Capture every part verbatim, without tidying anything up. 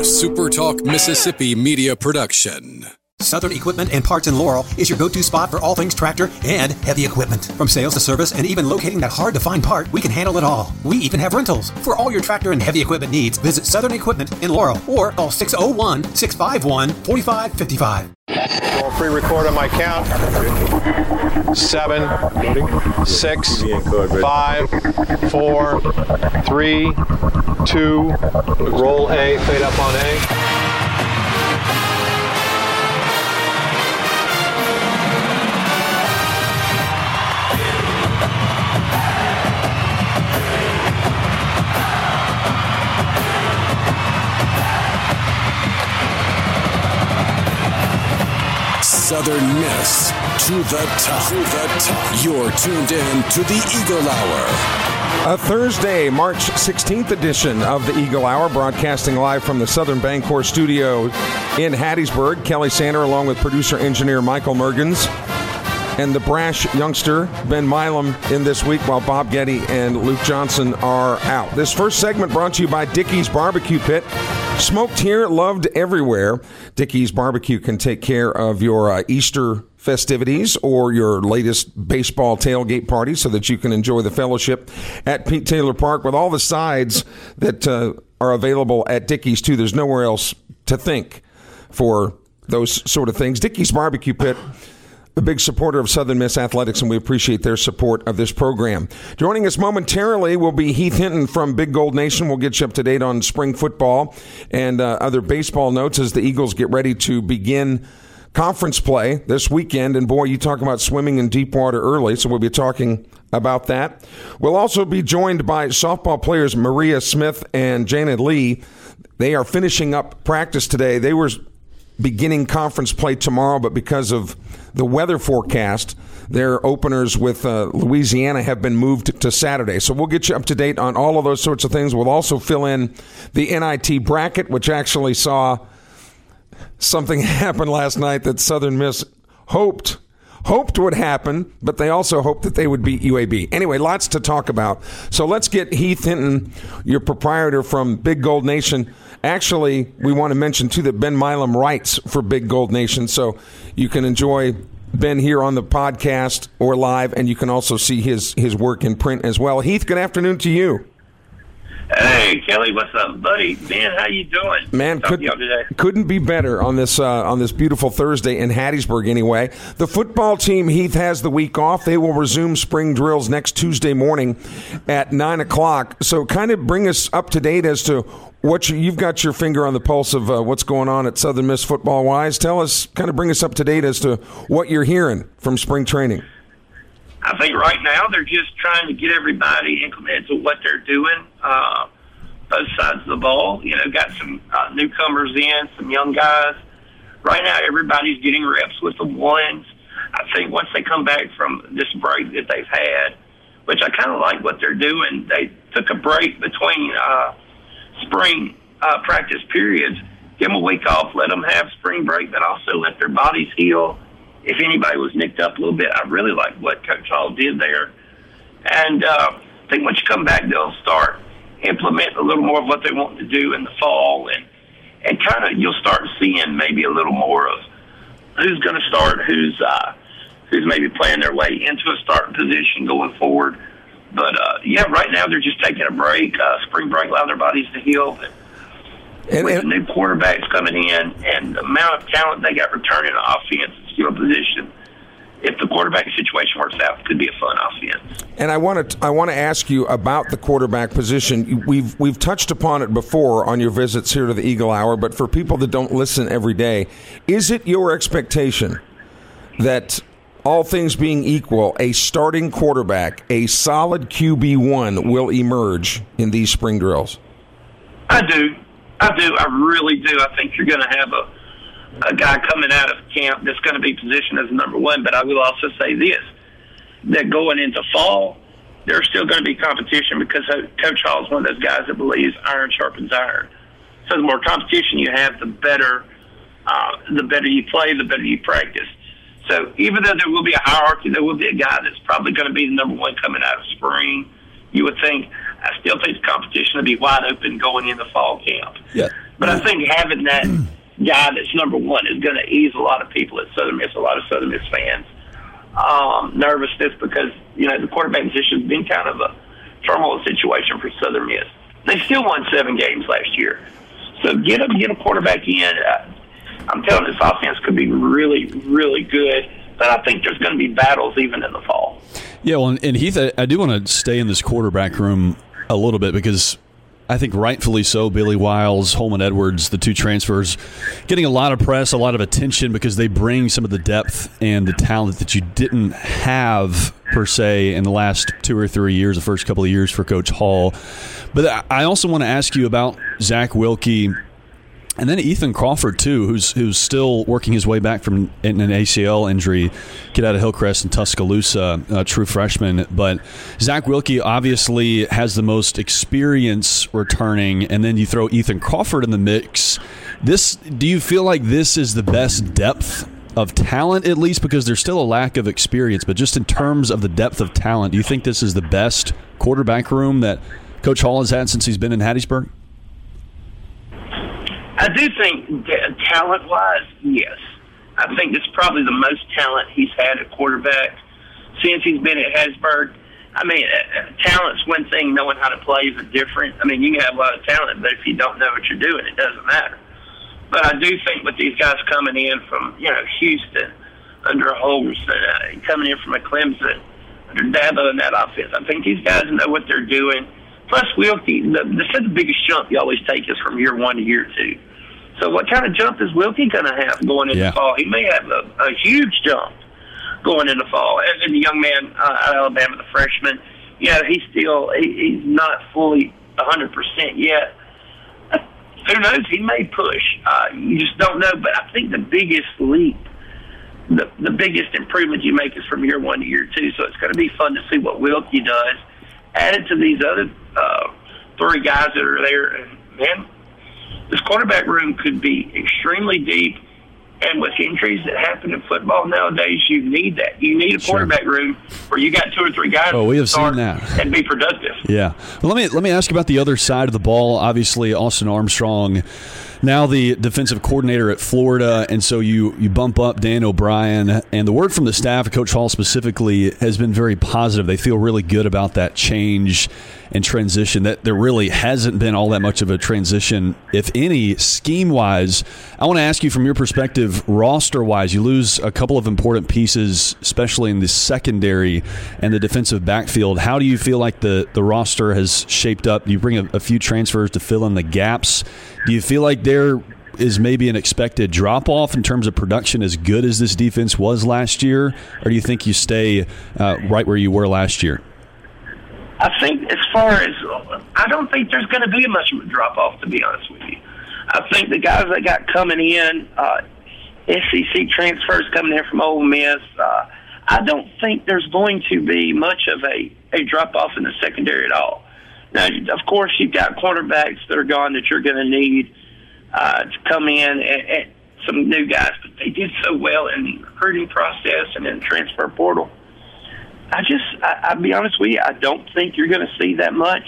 A Super Talk Mississippi media production. Southern Equipment and Parts in Laurel is your go-to spot for all things tractor and heavy equipment. From sales to service and even locating that hard-to-find part, we can handle it all. We even have rentals. For all your tractor and heavy equipment needs, visit Southern Equipment in Laurel or call six oh one, six five one, four five five five. I'll pre-record on my count. Seven, six, five, four, three, two, roll A, fade up on A. Southern Miss to the top. To the top. You're tuned in to the Eagle Hour. A Thursday, March sixteenth edition of the Eagle Hour, broadcasting live from the Southern Bancorp studio in Hattiesburg. Kelly Sander along with producer-engineer Michael Mergens and the brash youngster Ben Milam in this week while Bob Getty and Luke Johnson are out. This first segment brought to you by Dickey's Barbecue Pit. Smoked here, loved everywhere. Dickey's Barbecue can take care of your uh, Easter festivities or your latest baseball tailgate party so that you can enjoy the fellowship at Pete Taylor Park with all the sides that uh, are available at Dickey's, too. There's nowhere else to think for those sort of things. Dickey's Barbecue Pit, a big supporter of Southern Miss Athletics, and we appreciate their support of this program. Joining us momentarily will be Heath Hinton from Big Gold Nation. We'll get you up to date on spring football and uh, other baseball notes as the Eagles get ready to begin conference play this weekend. And, boy, you talk about swimming in deep water early, so we'll be talking about that. We'll also be joined by softball players Maria Smith and Janet Lee. They are finishing up practice today. They were beginning conference play tomorrow, but because of the weather forecast, their openers with uh, Louisiana have been moved to Saturday. So we'll get you up to date on all of those sorts of things. We'll also fill in the N I T bracket, which actually saw something happen last night that Southern Miss hoped hoped would happen, but they also hoped that they would beat U A B. Anyway, lots to talk about. So let's get Heath Hinton, your proprietor from Big Gold Nation. Actually, we want to mention, too, that Ben Milam writes for Big Gold Nation, so you can enjoy Ben here on the podcast or live, and you can also see his, his work in print as well. Heath, good afternoon to you. Hey, Kelly, what's up, buddy? Ben, how you doing? Man, could, couldn't be better on this uh, on this beautiful Thursday in Hattiesburg anyway. The football team, Heath, has the week off. They will resume spring drills next Tuesday morning at nine o'clock. So kind of bring us up to date as to what you, you've got your finger on the pulse of uh, what's going on at Southern Miss football-wise. Tell us, kind of bring us up to date as to what you're hearing from spring training. I think right now they're just trying to get everybody incremented to what they're doing, uh, both sides of the ball. You know, got some uh, newcomers in, some young guys. Right now everybody's getting reps with the ones. I think once they come back from this break that they've had, which I kind of like what they're doing, they took a break between uh, spring uh, practice periods, give them a week off, let them have spring break, but also let their bodies heal. If anybody was nicked up a little bit, I really like what Coach Hall did there. And uh, I think once you come back, they'll start implement a little more of what they want to do in the fall. And, and kind of you'll start seeing maybe a little more of who's going to start, who's uh, who's maybe playing their way into a starting position going forward. But, uh, yeah, right now they're just taking a break, uh, spring break, allow their bodies to heal. But and, with and, the new quarterbacks coming in and the amount of talent they got returning to offense and skill position, if the quarterback situation works out, it could be a fun offense. And I want to I want to ask you about the quarterback position. We've we've touched upon it before on your visits here to the Eagle Hour, but for people that don't listen every day, is it your expectation that, all things being equal, a starting quarterback, a solid Q B one, will emerge in these spring drills? I do. I do. I really do. I think you're going to have a, a guy coming out of camp that's going to be positioned as number one. But I will also say this, that going into fall, there's still going to be competition because Coach Hall is one of those guys that believes iron sharpens iron. So the more competition you have, the better, uh, the better you play, the better you practice. So even though there will be a hierarchy, there will be a guy that's probably going to be the number one coming out of spring. You would think I still think the competition will be wide open going into fall camp. Yeah. But I think having that guy that's number one is going to ease a lot of people at Southern Miss, a lot of Southern Miss fans' um, nervousness because, you know, the quarterback position has been kind of a turmoil situation for Southern Miss. They still won seven games last year. So get a, get a quarterback in. Uh, I'm telling you, this offense could be really, really good. But I think there's going to be battles even in the fall. Yeah, well, and Heath, I, I do want to stay in this quarterback room a little bit because I think rightfully so, Billy Wiles, Holman Edwards, the two transfers, getting a lot of press, a lot of attention because they bring some of the depth and the talent that you didn't have, per se, in the last two or three years, the first couple of years for Coach Hall. But I also want to ask you about Zach Wilkie and then Ethan Crawford, too, who's who's still working his way back from an A C L injury, kid out of Hillcrest and Tuscaloosa, a true freshman. But Zach Wilkie obviously has the most experience returning, and then you throw Ethan Crawford in the mix. This, do you feel like this is the best depth of talent, at least? Because there's still a lack of experience, but just in terms of the depth of talent, do you think this is the best quarterback room that Coach Hall has had since he's been in Hattiesburg? I do think that talent-wise, yes. I think it's probably the most talent he's had at quarterback since he's been at Hattiesburg. I mean, uh, talent's one thing. Knowing how to play is a different. I mean, you can have a lot of talent, but if you don't know what you're doing, it doesn't matter. But I do think with these guys coming in from, you know, Houston, under Holmeston, uh, coming in from a Clemson, under Dabo in that offense, I think these guys know what they're doing. Plus, Wilkie, the, the, the biggest jump you always take is from year one to year two. So what kind of jump is Wilkie going to have going into yeah. fall? He may have a, a huge jump going into fall. And, and the young man uh, out of Alabama, the freshman, yeah, he's still he, he's not fully one hundred percent yet. Who knows? He may push. Uh, you just don't know. But I think the biggest leap, the, the biggest improvement you make is from year one to year two. So it's going to be fun to see what Wilkie does. Added to these other uh, three guys that are there, and man, this quarterback room could be extremely deep. And with injuries that happen in football nowadays, you need that. You need a quarterback sure. room where you got two or three guys oh, we have start seen that. and be productive. Yeah. Well, let me let me ask you about the other side of the ball. Obviously, Austin Armstrong, now the defensive coordinator at Florida, and so you, you bump up Dan O'Brien. And the word from the staff, Coach Hall specifically, has been very positive. They feel really good about that change and transition, that there really hasn't been all that much of a transition, if any, scheme-wise. I want to ask you from your perspective, roster-wise, you lose a couple of important pieces, especially in the secondary and the defensive backfield. How do you feel like the, the roster has shaped up? You bring a, a few transfers to fill in the gaps. Do you feel like there is maybe an expected drop-off in terms of production as good as this defense was last year, or do you think you stay uh, right where you were last year? I think as far as – I don't think there's going to be much of a drop-off, to be honest with you. I think the guys that got coming in, uh, S E C transfers coming in from Ole Miss, uh, I don't think there's going to be much of a, a drop-off in the secondary at all. Now, of course, you've got quarterbacks that are gone that you're going to need uh, to come in and, and some new guys, but they did so well in the recruiting process and in the transfer portal. I just, I, I'll be honest with you, I don't think you're going to see that much.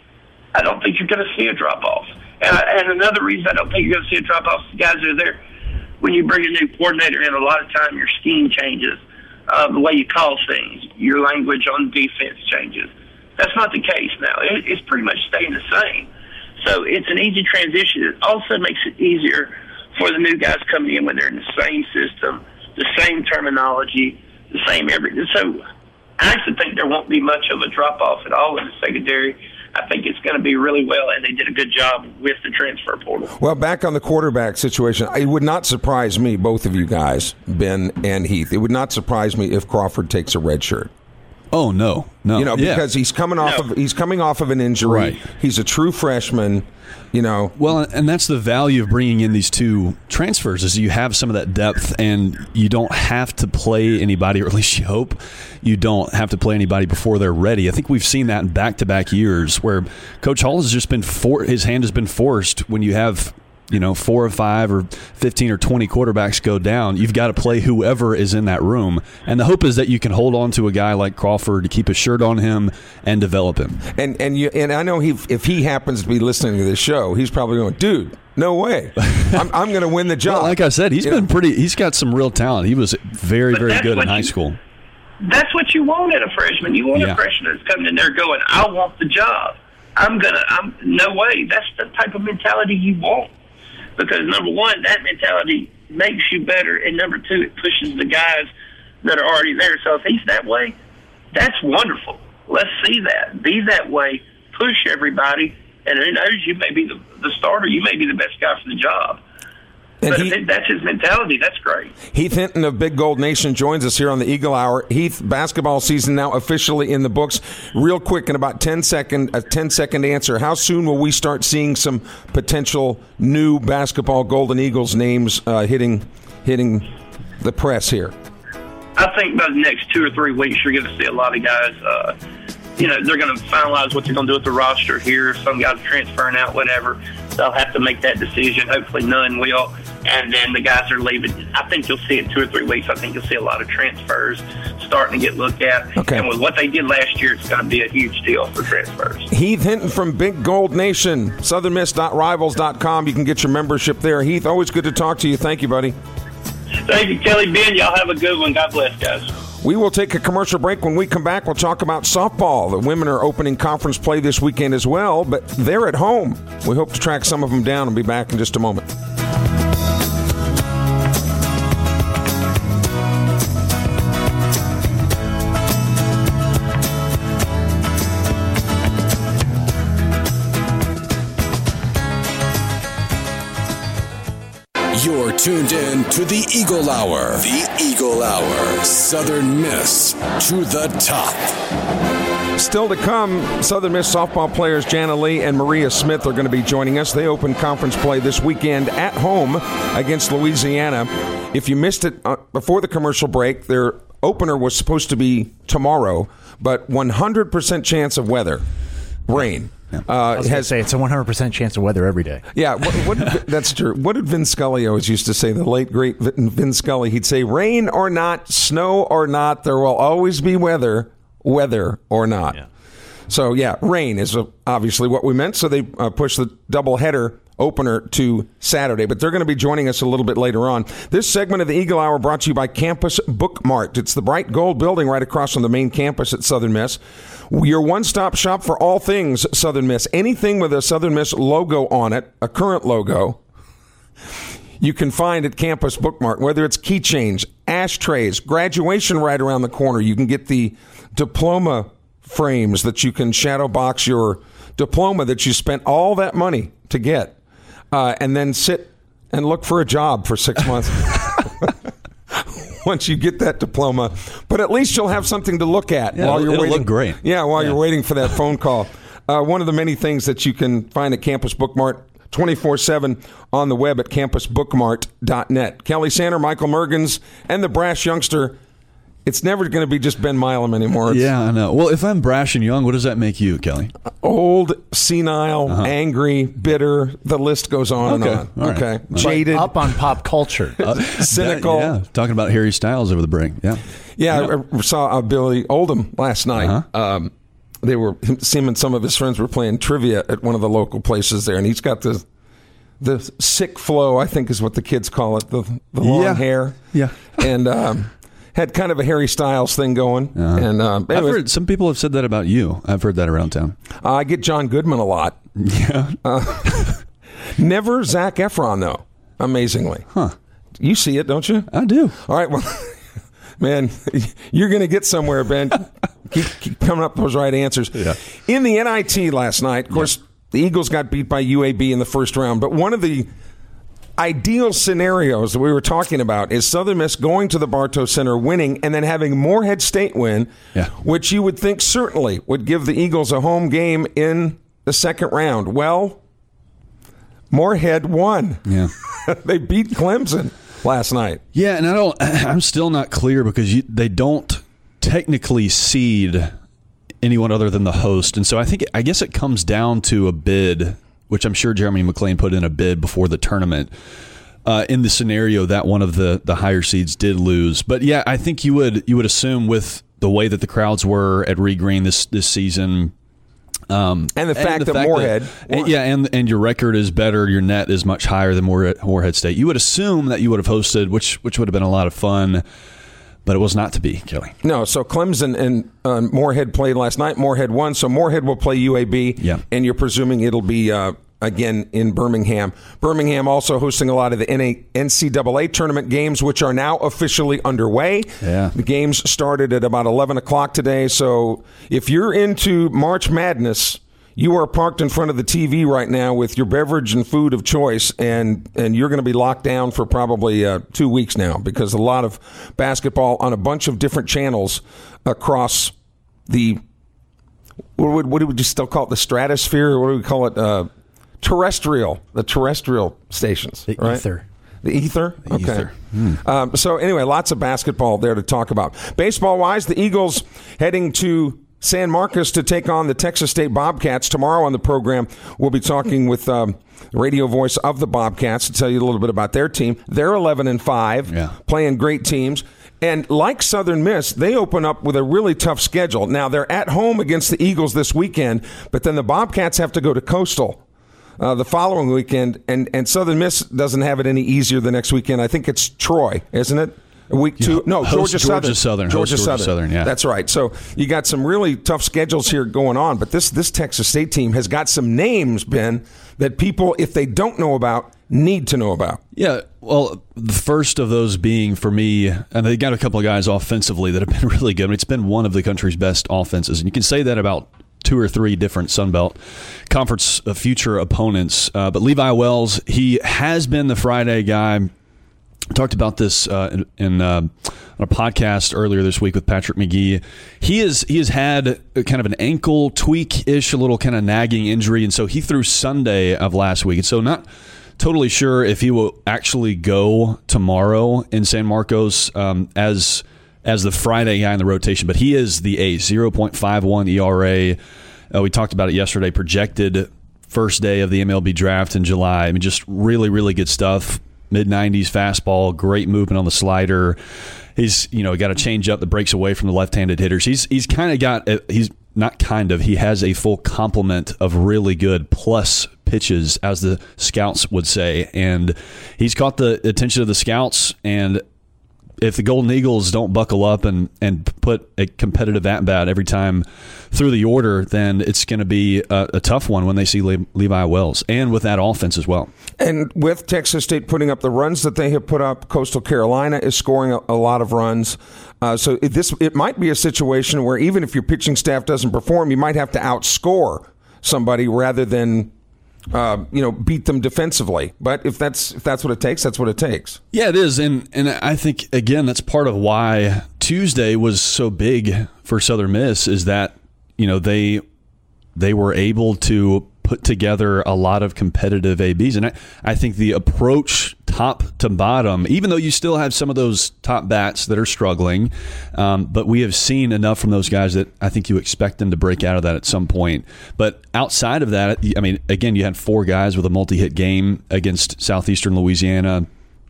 I don't think you're going to see a drop-off. And, I, and another reason I don't think you're going to see a drop-off is the guys that are there. When you bring a new coordinator in, a lot of time your scheme changes, uh, the way you call things, your language on defense changes. That's not the case now. It, it's pretty much staying the same. So it's an easy transition. It also makes it easier for the new guys coming in when they're in the same system, the same terminology, the same everything. So I actually think there won't be much of a drop-off at all in the secondary. I think it's going to be really well, and they did a good job with the transfer portal. Well, back on the quarterback situation, it would not surprise me, both of you guys, Ben and Heath, it would not surprise me if Crawford takes a red shirt. Oh, no. No. You know, yeah. because he's coming off no. of he's coming off of an injury. Right. He's a true freshman. You know, well, and that's the value of bringing in these two transfers is you have some of that depth, and you don't have to play anybody, or at least you hope you don't have to play anybody before they're ready. I think we've seen that in back-to-back years where Coach Hall has just been for his hand has been forced when you have you know, four or five or fifteen or twenty quarterbacks go down, you've got to play whoever is in that room. And the hope is that you can hold on to a guy like Crawford to keep a shirt on him and develop him. And and you and I know he if he happens to be listening to this show, he's probably going, dude, no way. I'm, I'm going to win the job. Well, like I said, he's you been know? pretty. He's got some real talent. He was very, But very that's good in what high you- school. That's what you want in a freshman. You want Yeah. a freshman that's coming in there going, I want the job. I'm going to, I'm no way. That's the type of mentality you want. Because, number one, that mentality makes you better. And, number two, it pushes the guys that are already there. So if he's that way, that's wonderful. Let's see that. Be that way. Push everybody. And who knows, you may be the, the starter. You may be the best guy for the job. And But he- if that's his mentality, that's great. Heath Hinton of Big Gold Nation joins us here on the Eagle Hour. Heath, basketball season now officially in the books. Real quick, in about ten second, a ten second answer. How soon will we start seeing some potential new basketball Golden Eagles names uh, hitting hitting the press here? I think by the next two or three weeks, you're going to see a lot of guys. Uh, you know, they're going to finalize what they're going to do with the roster here. Some guys are transferring out, whatever. They'll have to make that decision. Hopefully, none will. And then the guys are leaving. I think you'll see in two or three weeks. I think you'll see a lot of transfers starting to get looked at. Okay. And with what they did last year, it's going to be a huge deal for transfers. Heath Hinton from Big Gold Nation, southern miss dot rivals dot com. You can get your membership there. Heath, always good to talk to you. Thank you, buddy. Thank you, Kelly. Ben, y'all have a good one. God bless, guys. We will take a commercial break. When we come back, we'll talk about softball. The women are opening conference play this weekend as well, but they're at home. We hope to track some of them down and be back in just a moment. You're tuned in to the Eagle Hour. The Eagle Hour. Southern Miss to the top. Still to come, Southern Miss softball players Jana Lee and Maria Smith are going to be joining us. They open conference play this weekend at home against Louisiana. If you missed it uh, before the commercial break, their opener was supposed to be tomorrow, but one hundred percent chance of weather, rain. Yeah. Uh, I was going to has say it's a one hundred percent chance of weather every day. Yeah, what, what did, that's true. What did Vin Scully always used to say, the late, great Vin, Vin Scully? He'd say, rain or not, snow or not, there will always be weather, weather or not. Yeah. So, yeah, rain is obviously what we meant. So they uh, pushed the doubleheader opener to Saturday, but they're going to be joining us a little bit later on. This segment of the Eagle Hour brought to you by Campus Bookmart. It's the bright gold building right across from the main campus at Southern Miss. Your one-stop shop for all things Southern Miss. Anything with a Southern Miss logo on it, a current logo, you can find at Campus Bookmart, whether it's keychains, ashtrays, graduation right around the corner. You can get the diploma frames that you can shadow box your diploma that you spent all that money to get, uh, and then sit and look for a job for six months. Once you get that diploma, but at least you'll have something to look at yeah, while you're it'll waiting. Look great. Yeah, while yeah. you're waiting for that phone call. Uh, one of the many things that you can find at Campus Bookmart twenty-four seven on the web at campus bookmart dot net. Kelly Sander, Michael Mergens, and the brash youngster. It's never going to be just Ben Milam anymore. It's yeah, I know. Well, if I'm brash and young, what does that make you, Kelly? old, senile, Uh-huh. angry, bitter. The list goes on Okay. and on. All right. Okay, But jaded, Up on pop culture. Uh, cynical. that- yeah, talking about Harry Styles over the break. Yeah. Yeah, I, I saw uh, Billy Oldham last night. Uh-huh. Um, they were him and some of his friends were playing trivia at one of the local places there, and he's got the the sick flow, I think is what the kids call it, the the long Yeah. hair. Yeah. and um, had kind of a Harry Styles thing going. Uh-huh. And um, I've anyways, heard some people have said that about you. I've heard that around town. uh, I get John Goodman a lot. Yeah. Uh, never Zac Efron though. Amazingly, Huh. You see it, don't you? I do. All right, well, man, you're going to get somewhere, Ben. keep, keep coming up with those right answers. Yeah. In the N I T last night, of course, yeah. the Eagles got beat by U A B in the first round, but one of the ideal scenarios that we were talking about is Southern Miss going to the Bartow Center, winning, and then having Morehead State win, yeah. which you would think certainly would give the Eagles a home game in the second round. Well, Morehead won. Yeah. They beat Clemson last night. Yeah, and I don't. I'm still not clear because you, they don't technically seed anyone other than the host, and so I think I guess it comes down to a bid which I'm sure Jeremy McClain put in a bid before the tournament. Uh, in the scenario that one of the, the higher seeds did lose. But yeah, I think you would you would assume with the way that the crowds were at Reed Green this this season, um, and the fact and the that fact Moorhead, that, and, yeah, and and your record is better, your net is much higher than Moorhead, Moorhead State. You would assume that you would have hosted, which which would have been a lot of fun. But it was not to be, Kelly. No, so Clemson and uh, Moorhead played last night. Moorhead won, so Moorhead will play U A B. Yeah. And you're presuming it'll be, uh, again, in Birmingham. Birmingham also hosting a lot of the N C double A tournament games, which are now officially underway. Yeah. The games started at about eleven o'clock today, so if you're into March Madness, you are parked in front of the T V right now with your beverage and food of choice, and, and you're going to be locked down for probably uh, two weeks now because a lot of basketball on a bunch of different channels across the, what would, what would you still call it, the stratosphere, or what do we call it, uh, terrestrial, the terrestrial stations, the right? ether. The ether? The okay. ether. Hmm. Um, so anyway, lots of basketball there to talk about. Baseball-wise, the Eagles heading to San Marcos to take on the Texas State Bobcats. Tomorrow on the program, we'll be talking with um, the radio voice of the Bobcats to tell you a little bit about their team. They're eleven and five, yeah. playing great teams. And like Southern Miss, they open up with a really tough schedule. Now, they're at home against the Eagles this weekend, but then the Bobcats have to go to Coastal uh, the following weekend, and, and Southern Miss doesn't have it any easier the next weekend. I think it's Troy, isn't it? Week two, no, Host Georgia Southern. Georgia Southern. Georgia, Host Georgia Southern. Southern, yeah. That's right. So you got some really tough schedules here going on, but this this Texas State team has got some names, Ben, that people, if they don't know about, need to know about. Yeah, well, the first of those being, for me, and they got a couple of guys offensively that have been really good. I mean, it's been one of the country's best offenses, and you can say that about two or three different Sun Belt Conference future opponents. Uh, but Levi Wells, he has been the Friday guy. I talked about this uh, in, in uh, on a podcast earlier this week with Patrick McGee. He is he has had kind of an ankle tweak-ish, a little kind of nagging injury, and so he threw Sunday of last week. And so not totally sure if he will actually go tomorrow in San Marcos um, as as the Friday guy in the rotation, but he is the ace, zero point five one E R A. Uh, we talked about it yesterday, projected first day of the M L B draft in July. I mean, just really, really good stuff. mid nineties fastball, great movement on the slider. He's, you know, got a change up that breaks away from the left-handed hitters. He's he's kind of got a, he's not kind of he has a full complement of really good plus pitches, as the scouts would say, and he's caught the attention of the scouts. And if the Golden Eagles don't buckle up and, and put a competitive at-bat every time through the order, then it's going to be a, a tough one when they see Le- Levi Wells, and with that offense as well. And with Texas State putting up the runs that they have put up, Coastal Carolina is scoring a, a lot of runs. Uh, so it, this it might be a situation where even if your pitching staff doesn't perform, you might have to outscore somebody rather than Uh, you know, beat them defensively. But if that's if that's what it takes, that's what it takes. Yeah, it is. And and I think, again, that's part of why Tuesday was so big for Southern Miss, is that, you know, they they were able to put together a lot of competitive A Bs. And I, I think the approach top to bottom, even though you still have some of those top bats that are struggling, um, but we have seen enough from those guys that I think you expect them to break out of that at some point. But outside of that, I mean, again, you had four guys with a multi-hit game against Southeastern Louisiana.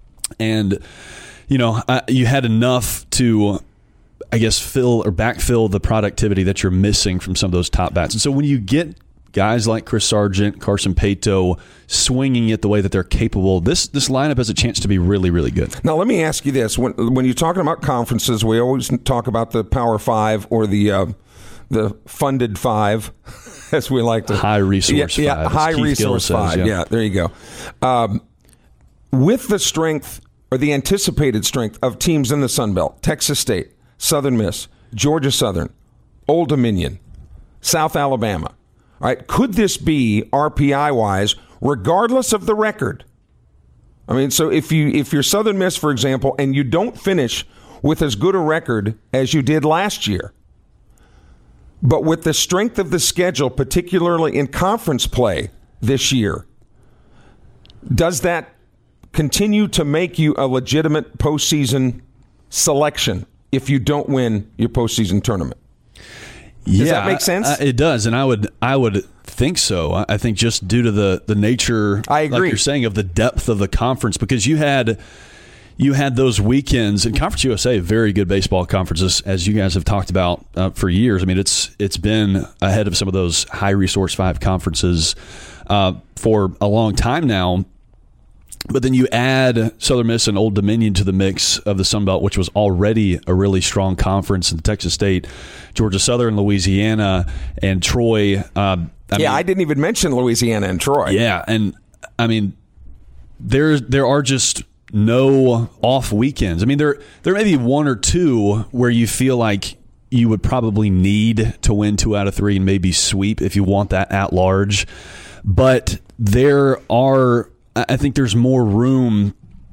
And, you know, uh, you had enough to, I guess, fill or backfill the productivity that you're missing from some of those top bats. And so when you get guys like Chris Sargent, Carson Paetow swinging it the way that they're capable, this this lineup has a chance to be really, really good. Now, let me ask you this. When when you're talking about conferences, we always talk about the Power Five or the uh, the funded five, as we like to. High resource yeah, five. Yeah, high Keith resource says, five. yeah. yeah, there you go. Um, with the strength or the anticipated strength of teams in the Sun Belt, Texas State, Southern Miss, Georgia Southern, Old Dominion, South Alabama, all right, could this be R P I-wise, regardless of the record? I mean, so if you if you're Southern Miss, for example, and you don't finish with as good a record as you did last year, but with the strength of the schedule, particularly in conference play this year, does that continue to make you a legitimate postseason selection if you don't win your postseason tournament? Does yeah, that make sense? I, I, it does, and I would I would think so. I think just due to the, the nature, I agree. like you're saying, of the depth of the conference, because you had you had those weekends, and Conference U S A, very good baseball conferences, as you guys have talked about uh, for years. I mean, it's it's been ahead of some of those high resource five conferences uh, for a long time now. But then you add Southern Miss and Old Dominion to the mix of the Sun Belt, which was already a really strong conference in Texas State, Georgia Southern, Louisiana, and Troy. Uh, I yeah, mean, I didn't even mention Louisiana and Troy. Yeah, and I mean, there there are just no off weekends. I mean, there there may be one or two where you feel like you would probably need to win two out of three and maybe sweep if you want that at large. But there are, I think there's more room.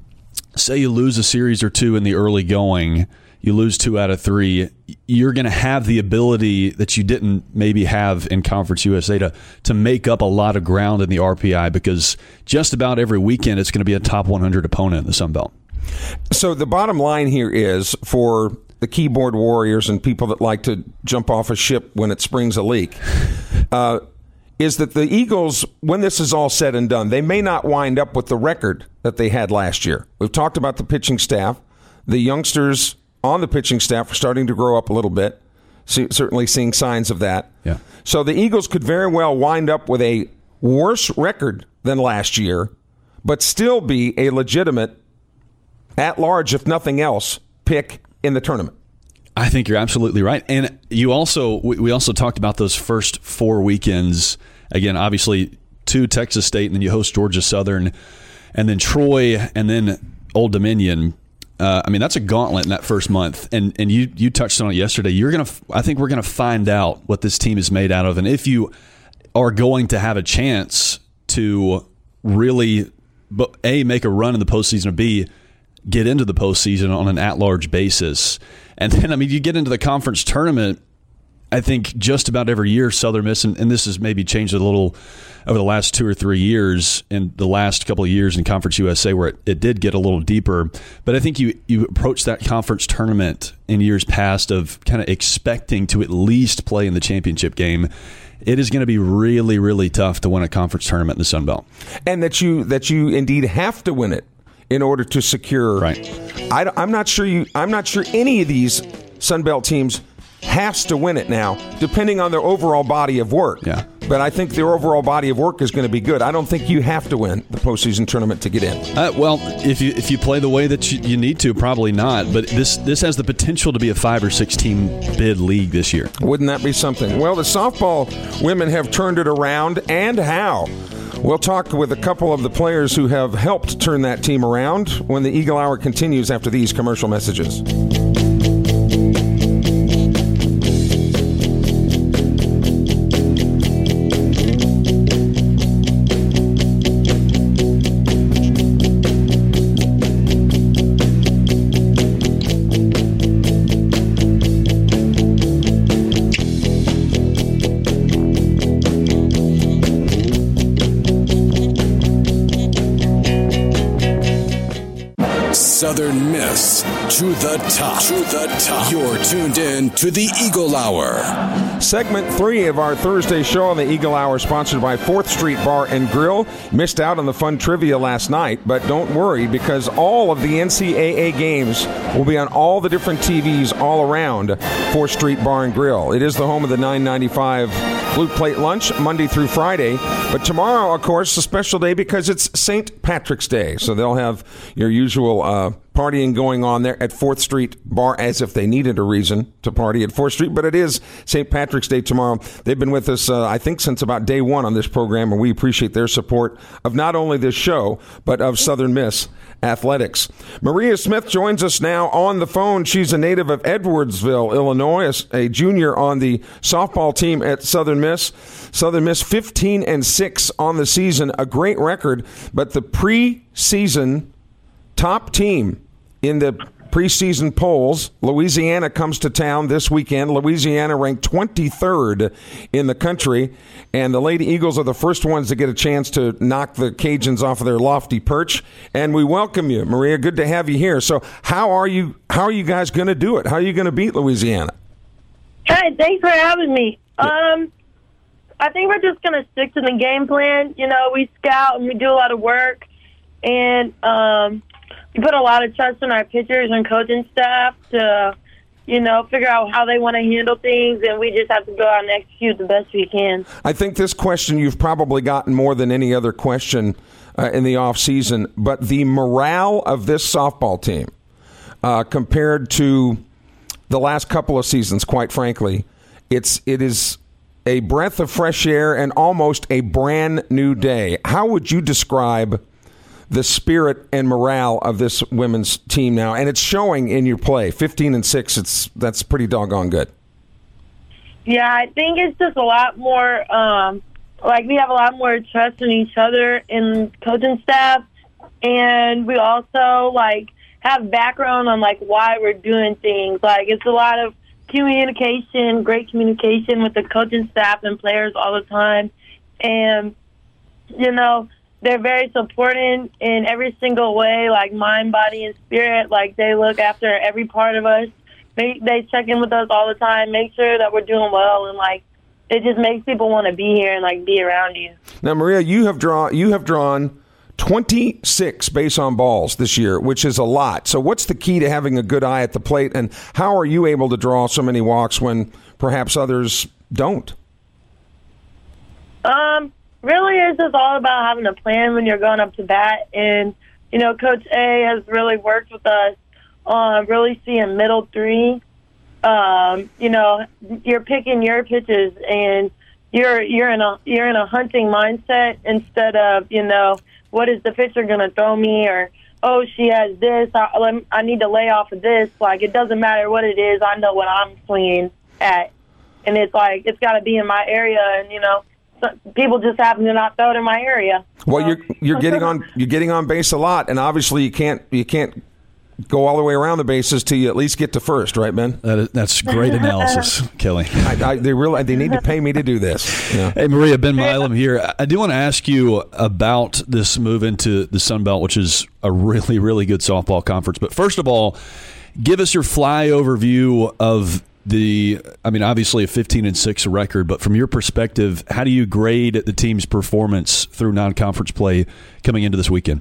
Say you lose a series or two in the early going, you lose two out of three, you're going to have the ability that you didn't maybe have in Conference U S A to, to make up a lot of ground in the R P I, because just about every weekend it's going to be a top one hundred opponent in the Sun Belt. So the bottom line here is, for the keyboard warriors and people that like to jump off a ship when it springs a leak, uh, is that the Eagles, when this is all said and done, they may not wind up with the record that they had last year. We've talked about the pitching staff. The youngsters on the pitching staff are starting to grow up a little bit, See, certainly seeing signs of that. Yeah. So the Eagles could very well wind up with a worse record than last year, but still be a legitimate, at-large, if nothing else, pick in the tournament. I think you're absolutely right. And you also, we also talked about those first four weekends. Again, obviously, two Texas State, and then you host Georgia Southern, and then Troy, and then Old Dominion. Uh, I mean, that's a gauntlet in that first month. And and you you touched on it yesterday. You're gonna, I think we're gonna find out what this team is made out of, and if you are going to have a chance to really, A, make a run in the postseason, or B, get into the postseason on an at-large basis. And then, I mean, you get into the conference tournament, I think just about every year Southern Miss, and, and this has maybe changed a little over the last two or three years, in the last couple of years in Conference U S A, where it, it did get a little deeper. But I think you, you approach that conference tournament in years past of kind of expecting to at least play in the championship game. It is going to be really, really tough to win a conference tournament in the Sun Belt. And that you that you indeed have to win it in order to secure. Right. I, I'm not sure you. I'm not sure any of these Sun Belt teams has to win it now, depending on their overall body of work. Yeah. But I think their overall body of work is going to be good. I don't think you have to win the postseason tournament to get in. Uh, well, if you if you play the way that you, you need to, probably not. But this this has the potential to be a five or six team bid league this year. Wouldn't that be something? Well, the softball women have turned it around, and how? We'll talk with a couple of the players who have helped turn that team around when the Eagle Hour continues after these commercial messages. Southern Miss to the top. To the top. You're tuned in to the Eagle Hour. Segment three of our Thursday show on the Eagle Hour, sponsored by fourth Street Bar and Grill. Missed out on the fun trivia last night, but don't worry, because all of the N C double A games will be on all the different T Vs all around fourth Street Bar and Grill. It is the home of the nine ninety-five Blue Plate Lunch, Monday through Friday. But tomorrow, of course, a special day because it's Saint Patrick's Day. So they'll have your usual uh, partying going on there at fourth Street Bar, as if they needed a reason to party at fourth Street. But it is Saint Patrick's Day tomorrow. They've been with us, uh, I think, since about day one on this program, and we appreciate their support of not only this show, but of Southern Miss athletics. Maria Smith joins us now on the phone. She's a native of Edwardsville, Illinois, a junior on the softball team at Southern Miss. Southern Miss fifteen and six on the season, a great record, but the preseason top team in the preseason polls, Louisiana comes to town this weekend. Louisiana ranked twenty-third in the country, and the Lady Eagles are the first ones to get a chance to knock the Cajuns off of their lofty perch. And we welcome you, Maria. Good to have you here. So how are you how are you guys going to do it? How are you going to beat Louisiana? Hi, thanks for having me. Um, I think we're just going to stick to the game plan. You know, we scout and we do a lot of work, and um, we put a lot of trust in our pitchers and coaching staff to, you know, figure out how they want to handle things, and we just have to go out and execute the best we can. I think this question you've probably gotten more than any other question uh, in the off season, but the morale of this softball team uh, compared to the last couple of seasons, quite frankly, it's it is a breath of fresh air and almost a brand new day. How would you describe the spirit and morale of this women's team now? And it's showing in your play. fifteen and six, it's that's pretty doggone good. Yeah, I think it's just a lot more, um, like we have a lot more trust in each other in coaching staff. And we also, like, have background on, like, why we're doing things. Like, it's a lot of communication, great communication with the coaching staff and players all the time. And, you know, they're very supporting in every single way, like mind, body, and spirit. Like, they look after every part of us. They, they check in with us all the time, make sure that we're doing well, and, like, it just makes people want to be here and, like, be around you. Now, Maria, you have drawn you have drawn twenty-six base on balls this year, which is a lot. So what's the key to having a good eye at the plate, and how are you able to draw so many walks when perhaps others don't? Um, really, it's just all about having a plan when you're going up to bat. And, you know, Coach A has really worked with us on really seeing middle three. Um, you know, you're picking your pitches, and you're you're in a you're in a hunting mindset instead of, you know, what is the pitcher going to throw me, or, oh, she has this, I, I need to lay off of this. Like, it doesn't matter what it is. I know what I'm swinging at. And it's like, it's got to be in my area. And, you know, so people just happen to not throw it in my area. Well, so. you're you're getting on you're getting on base a lot, and obviously you can't you can't go all the way around the bases till you at least get to first, right, Ben? That is, that's great analysis, Kelly. I, I, they really they need to pay me to do this. Yeah. Hey, Maria, Ben Milam here. I do want to ask you about this move into the Sun Belt, which is a really, really good softball conference. But first of all, give us your flyover view of the, I mean, obviously a fifteen and six record, but from your perspective, how do you grade the team's performance through non-conference play coming into this weekend?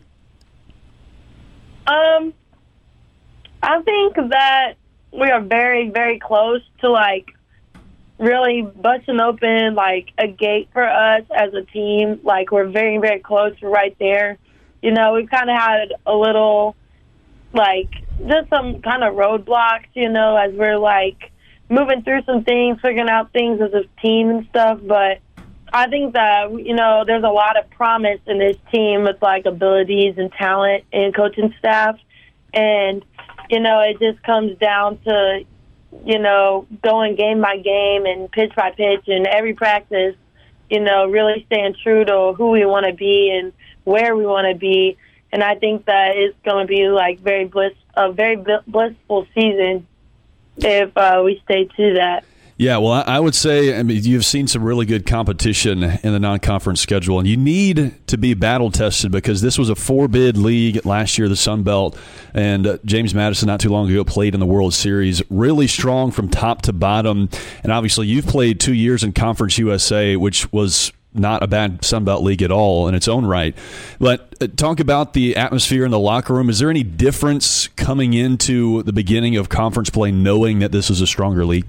Um. I think that we are very, very close to, like, really busting open, like, a gate for us as a team. Like, we're very, very close right there. You know, we've kind of had a little, like, just some kind of roadblocks, you know, as we're, like, moving through some things, figuring out things as a team and stuff. But I think that, you know, there's a lot of promise in this team with, like, abilities and talent and coaching staff. And you know, it just comes down to, you know, going game by game and pitch by pitch and every practice, you know, really staying true to who we want to be and where we want to be. And I think that it's going to be, like, very bliss, a very blissful season if uh, we stay to that. Yeah, well, I would say, I mean, you've seen some really good competition in the non-conference schedule, and you need to be battle-tested because this was a four-bid league last year, the Sun Belt, and uh, James Madison not too long ago played in the World Series. Really strong from top to bottom, and obviously you've played two years in Conference U S A, which was not a bad Sun Belt league at all in its own right. But uh, talk about the atmosphere in the locker room. Is there any difference coming into the beginning of conference play knowing that this is a stronger league?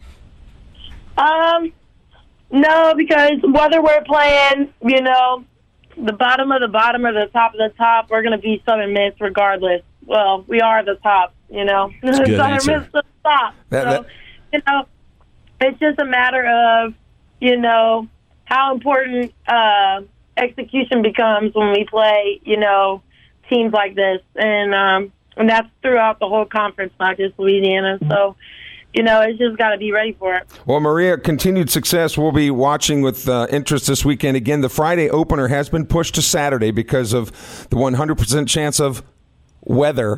Um, no, because whether we're playing, you know, the bottom of the bottom or the top of the top, we're going to be Southern Miss regardless. Well, we are the top, you know. Southern answer. Miss is the top. That, so, that... you know, it's just a matter of, you know, how important uh, execution becomes when we play, you know, teams like this. And, um, and that's throughout the whole conference, not just Louisiana. So, you know, it's just got to be ready for it. Well, Maria, continued success. We'll be watching with uh, interest this weekend. Again, the Friday opener has been pushed to Saturday because of the one hundred percent chance of weather.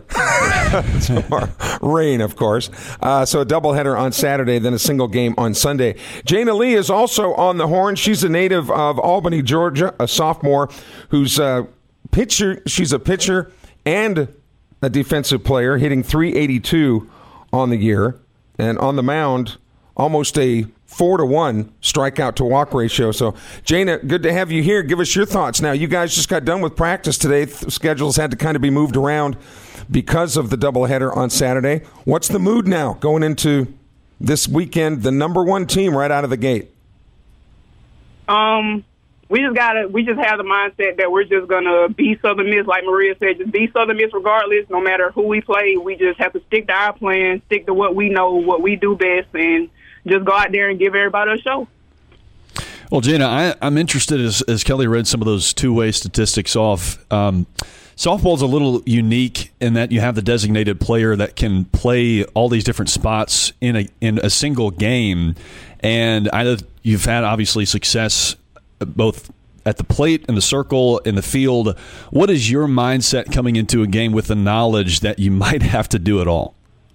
Rain, of course. Uh, so a doubleheader on Saturday, then a single game on Sunday. Jana Lee is also on the horn. She's a native of Albany, Georgia, a sophomore who's a pitcher. She's a pitcher and a defensive player, hitting three eighty-two on the year. And on the mound, almost a four to one strikeout to walk ratio. So, Jana, good to have you here. Give us your thoughts. Now, you guys just got done with practice today. Th- schedules had to kind of be moved around because of the doubleheader on Saturday. What's the mood now going into this weekend, the number one team right out of the gate? Um, we just gotta, we just have the mindset that we're just gonna be Southern Miss, like Maria said, just be Southern Miss regardless, no matter who we play. We just have to stick to our plan, stick to what we know, what we do best, and just go out there and give everybody a show. Well, Jana, I, I'm interested as, as Kelly read some of those two-way statistics off. Um, softball's a little unique in that you have the designated player that can play all these different spots in a in a single game, and I know you've had obviously success both at the plate, in the circle, in the field. What is your mindset coming into a game with the knowledge that you might have to do it all?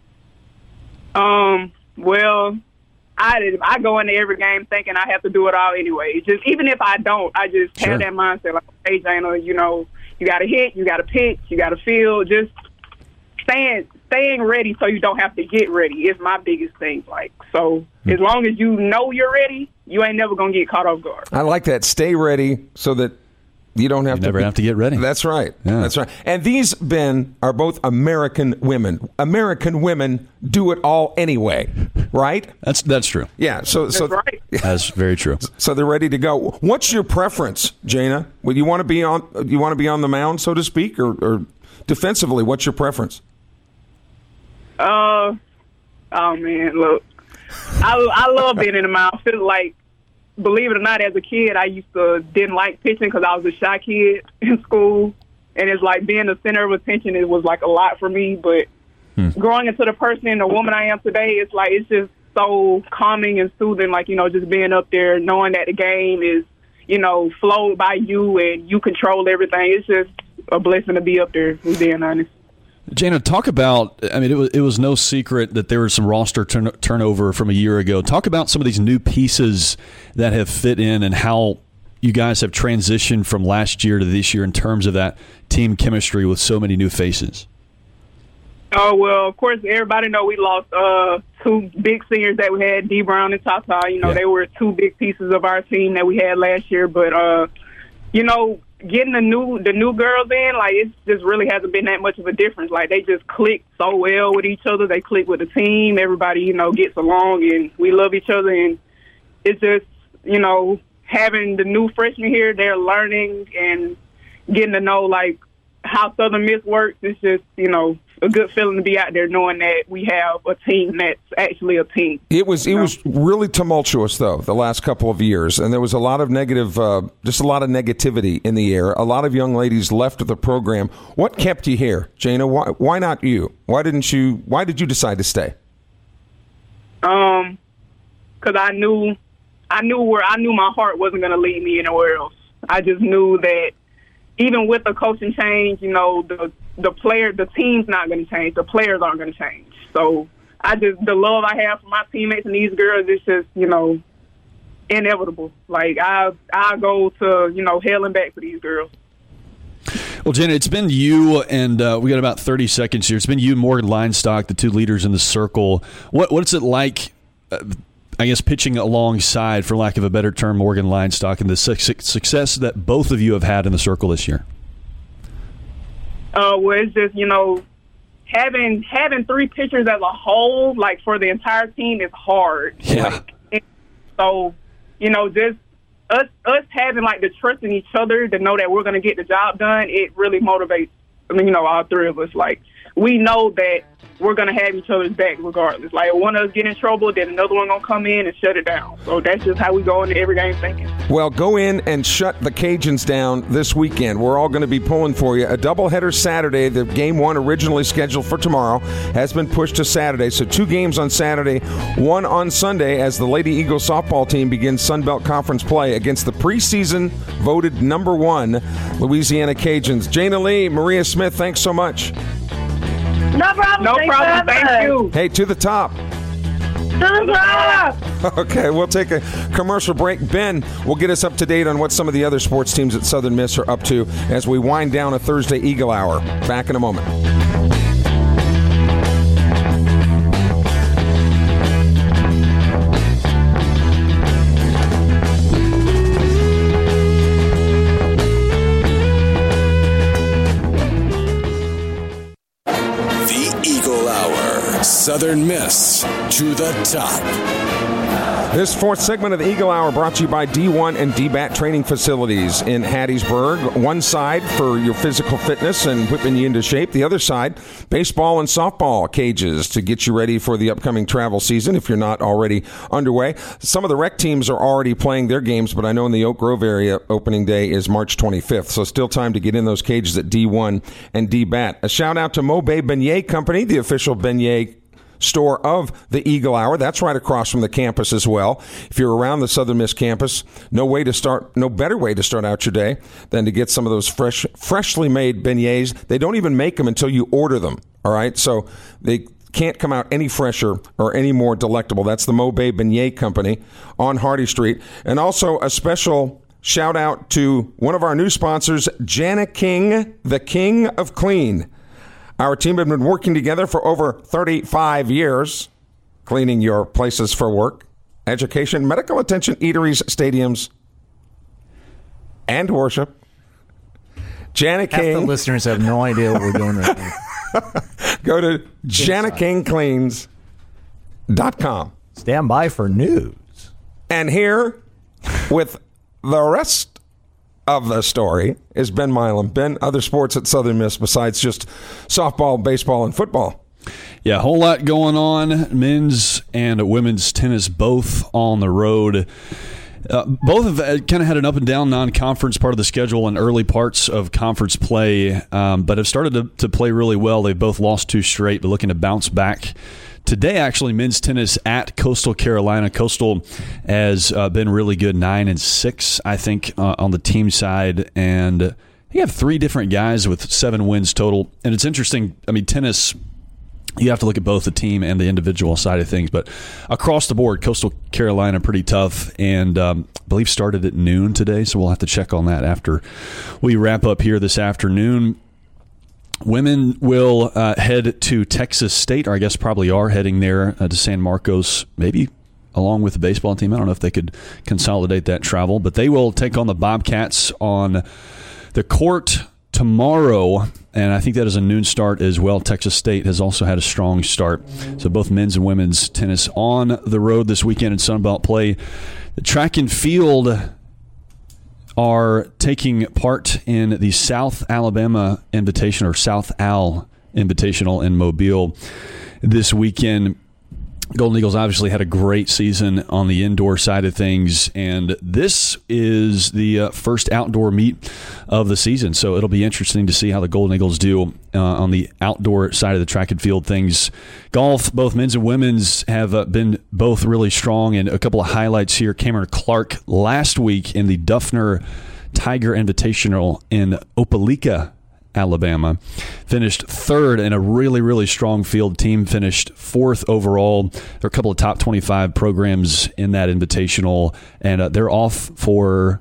Um. Well. I I go into every game thinking I have to do it all anyway. Just even if I don't, I just Sure. have that mindset like, hey, Jana, you know, you got to hit, you got to pitch, you got to field. Just staying staying ready so you don't have to get ready is my biggest thing. Like so, as long as you know you're ready, you ain't never gonna get caught off guard. I like that. Stay ready so that you don't have You to never be- have to get ready. That's right. Yeah. That's right. And these, Ben, are both American women. American women do it all anyway, right? That's that's true. Yeah. So, That's so right. That's very true. So they're ready to go. What's your preference, Jana? Would you want to be on? You want to be on the mound, so to speak, or, or defensively? What's your preference? Uh, oh man, look, I I love being in the mound. I feel like, believe it or not, as a kid, I used to didn't like pitching because I was a shy kid in school, and it's like being the center of attention. It was like a lot for me, but hmm. growing into the person and the woman I am today, it's like it's just so calming and soothing. Like, you know, just being up there, knowing that the game is, you know, flowed by you and you control everything. It's just a blessing to be up there, to be being honest. Jana, talk about, I mean, it was, it was no secret that there was some roster turn, turnover from a year ago. Talk about some of these new pieces that have fit in and how you guys have transitioned from last year to this year in terms of that team chemistry with so many new faces. Oh, well, of course, everybody know we lost uh, two big seniors that we had, D. Brown and Tata. You know, yeah. They were two big pieces of our team that we had last year. But, uh, you know, getting the new the new girls in, like, it just really hasn't been that much of a difference. Like, they just click so well with each other. They click with the team. Everybody, you know, gets along, and we love each other. And it's just, you know, having the new freshmen here, they're learning and getting to know, like, how Southern Miss works. It's just, you know, a good feeling to be out there knowing that we have a team that's actually a team. It was it was really tumultuous, though, the last couple of years, and there was a lot of negative, uh, just a lot of negativity in the air. A lot of young ladies left the program. What kept you here, Jana? Why, why not you? Why didn't you? Why did you decide to stay? Um, because I knew, I knew where I knew my heart wasn't going to lead me anywhere else. I just knew that even with the coaching change, you know, the the player, the team's not going to change. The players aren't going to change. So I just, the love I have for my teammates and these girls is just, you know, inevitable. Like, I I go to, you know, hell and back for these girls. Well, Jana, it's been you, and uh, we got about thirty seconds here. It's been you and Morgan Linestock, the two leaders in the circle. What What's it like, uh, I guess, pitching alongside, for lack of a better term, Morgan Linestock, and the su- success that both of you have had in the circle this year? Uh, well, it's just, you know, having having three pitchers as a whole, like, for the entire team is hard. Yeah. Like, so, you know, just us us having, like, the trust in each other to know that we're going to get the job done, it really motivates, I mean, you know, all three of us. Like, we know that we're going to have each other's back regardless. Like, one of us get in trouble, then another one going to come in and shut it down. So that's just how we go into every game thinking. Well, go in and shut the Cajuns down this weekend. We're all going to be pulling for you. A doubleheader Saturday. The game one, originally scheduled for tomorrow, has been pushed to Saturday. So two games on Saturday, one on Sunday, as the Lady Eagles softball team begins Sun Belt Conference play against the preseason voted number one Louisiana Cajuns. Jana Lee, Maria Smith, thanks so much. No problem. No Thanks problem. for having Thank us. you. Hey, to the top. To the top. Okay, we'll take a commercial break. Ben will get us up to date on what some of the other sports teams at Southern Miss are up to as we wind down a Thursday Eagle Hour. Back in a moment. Southern Miss to the top. This fourth segment of the Eagle Hour brought to you by D one and D BAT training facilities in Hattiesburg. One side for your physical fitness and whipping you into shape. The other side, baseball and softball cages to get you ready for the upcoming travel season if you're not already underway. Some of the rec teams are already playing their games, but I know in the Oak Grove area, opening day is March twenty-fifth, so still time to get in those cages at D one and D BAT. A shout out to Mo-Bay Beignet Company, the official beignet store of the Eagle Hour. That's right across from the campus as well. If you're around the Southern Miss campus, no way to start, no better way to start out your day than to get some of those fresh, freshly made beignets. They don't even make them until you order them. All right, so they can't come out any fresher or any more delectable. That's the Mo-Bay Beignet Company on Hardy Street, and also a special shout out to one of our new sponsors, Jana King, the King of Clean. Our team had been working together for over thirty-five years, cleaning your places for work, education, medical attention, eateries, stadiums, and worship. Jana King. Half the listeners have no idea what we're doing right now. Go to jana king cleans dot com. Stand by for news. And here with the rest of the story is Ben Milam. Ben, other sports at Southern Miss besides just softball, baseball, and football? Yeah, a whole lot going on. Men's and women's tennis both on the road. Uh, both have kind of had an up and down non-conference part of the schedule and early parts of conference play, um, but have started to, to play really well. They've both lost two straight, but looking to bounce back. Today, actually, men's tennis at Coastal Carolina. Coastal has uh, been really good, nine and six, I think, uh, on the team side, and you have three different guys with seven wins total. And it's interesting. I mean, tennis, you have to look at both the team and the individual side of things, but across the board, Coastal Carolina pretty tough, and um, I believe started at noon today, so we'll have to check on that after we wrap up here this afternoon. Women will uh, head to Texas State, or I guess probably are heading there uh, to San Marcos, maybe along with the baseball team. I don't know if they could consolidate that travel, but they will take on the Bobcats on the court tomorrow, and I think that is a noon start as well. Texas State has also had a strong start. So both men's and women's tennis on the road this weekend in Sunbelt play. The track and field are taking part in the South Alabama Invitational, or South Al Invitational in Mobile this weekend. Golden Eagles obviously had a great season on the indoor side of things, and this is the uh, first outdoor meet of the season, so it'll be interesting to see how the Golden Eagles do uh, on the outdoor side of the track and field things. Golf, both men's and women's, have uh, been both really strong, and a couple of highlights here. Cameron Clark last week in the Duffner Tiger Invitational in Opelika, Alabama, finished third in a really, really strong field. Team finished fourth overall. There are a couple of top twenty-five programs in that invitational, and uh, they're off for,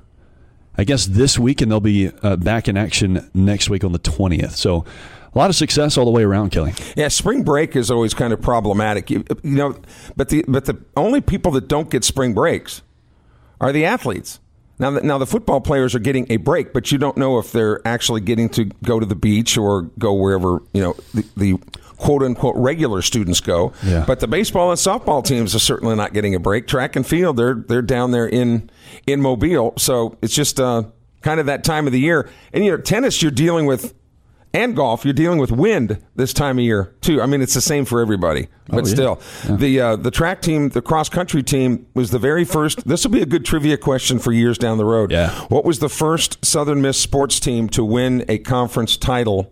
I guess, this week, and they'll be uh, back in action next week on the twentieth. So a lot of success all the way around, Kelly. Yeah, spring break is always kind of problematic. You, you know, but the but the only people that don't get spring breaks are the athletes. Now, the, now the football players are getting a break, but you don't know if they're actually getting to go to the beach or go wherever, you know, the, the quote-unquote regular students go. Yeah. But the baseball and softball teams are certainly not getting a break. Track and field, they're they're down there in, in Mobile. So it's just uh, kind of that time of the year. And, you know, tennis, you're dealing with, and golf, you're dealing with wind this time of year, too. I mean, it's the same for everybody. But oh, yeah. still, yeah. the uh, the track team, the cross-country team, was the very first. This will be a good trivia question for years down the road. Yeah. What was the first Southern Miss sports team to win a conference title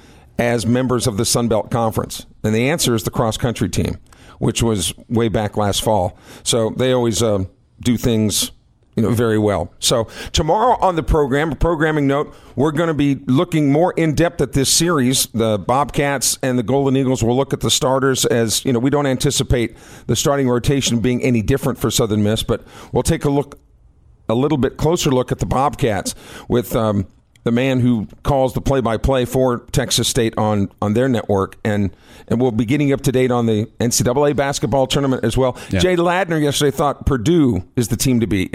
as members of the Sun Belt Conference? And the answer is the cross-country team, which was way back last fall. So they always uh, do things, you know, very well. So tomorrow on the program, a programming note, we're going to be looking more in depth at this series. The Bobcats and the Golden Eagles will look at the starters, as you know, we don't anticipate the starting rotation being any different for Southern Miss, but we'll take a look, a little bit closer look at the Bobcats with um, the man who calls the play-by-play for Texas State on, on their network, and and we'll be getting up to date on the N C double A basketball tournament as well. Yeah. Jay Ladner yesterday thought Purdue is the team to beat, yeah?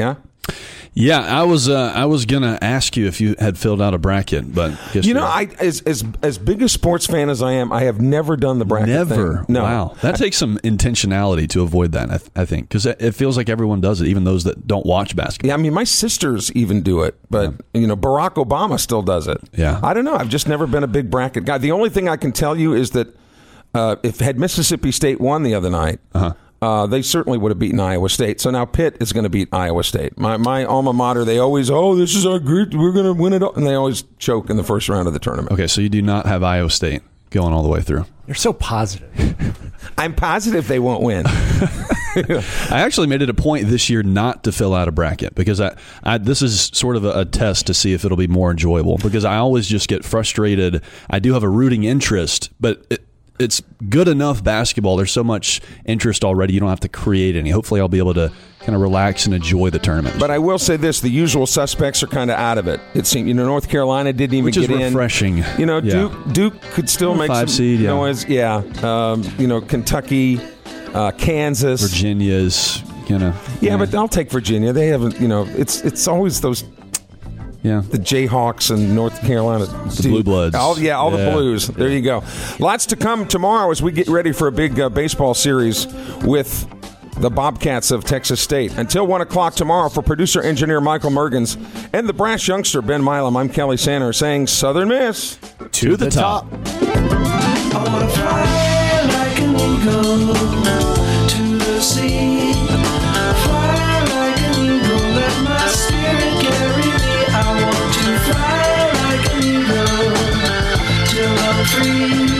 Yeah, I was uh, I was gonna ask you if you had filled out a bracket, but guess you know, I as as as big a sports fan as I am, I have never done the bracket. Never. Thing. No. Wow, that takes some intentionality to avoid that. I, th- I think because it feels like everyone does it, even those that don't watch basketball. Yeah, I mean, my sisters even do it, but yeah. you know, Barack Obama still does it. Yeah, I don't know. I've just never been a big bracket guy. The only thing I can tell you is that uh, if had Mississippi State won the other night. Uh-huh. Uh, they certainly would have beaten Iowa State. So now Pitt is going to beat Iowa State. My my alma mater, they always, oh, this is our group. We're going to win it all. And they always choke in the first round of the tournament. Okay, so you do not have Iowa State going all the way through. You're so positive. I'm positive they won't win. I actually made it a point this year not to fill out a bracket because I, I this is sort of a, a test to see if it'll be more enjoyable because I always just get frustrated. I do have a rooting interest, but it, it's good enough basketball. There's so much interest already. You don't have to create any. Hopefully I'll be able to kind of relax and enjoy the tournament. But I will say this, the usual suspects are kind of out of it. It seemed, you know, North Carolina didn't even Which get is in. refreshing. You know, yeah. Duke Duke could still make Five some seed, yeah. noise. Yeah. Um, you know, Kentucky, uh, Kansas. Virginia's, you know. Yeah, yeah, but I'll take Virginia. They haven't, you know, it's it's always those Yeah, the Jayhawks and North Carolina. The Blue Bloods. All, yeah, all yeah. the Blues. There you go. Lots to come tomorrow as we get ready for a big uh, baseball series with the Bobcats of Texas State. Until one o'clock tomorrow, for producer-engineer Michael Mergens and the brash youngster Ben Milam, I'm Kelly Sander saying Southern Miss to, to the, the top. top. I want to fly like an eagle to the sea. Fly like an eagle, let my spirit carry me. I want to fly like an eagle till I'm free.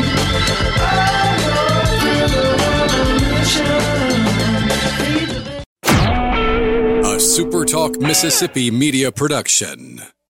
I go through the revolution. A SuperTalk Mississippi media production.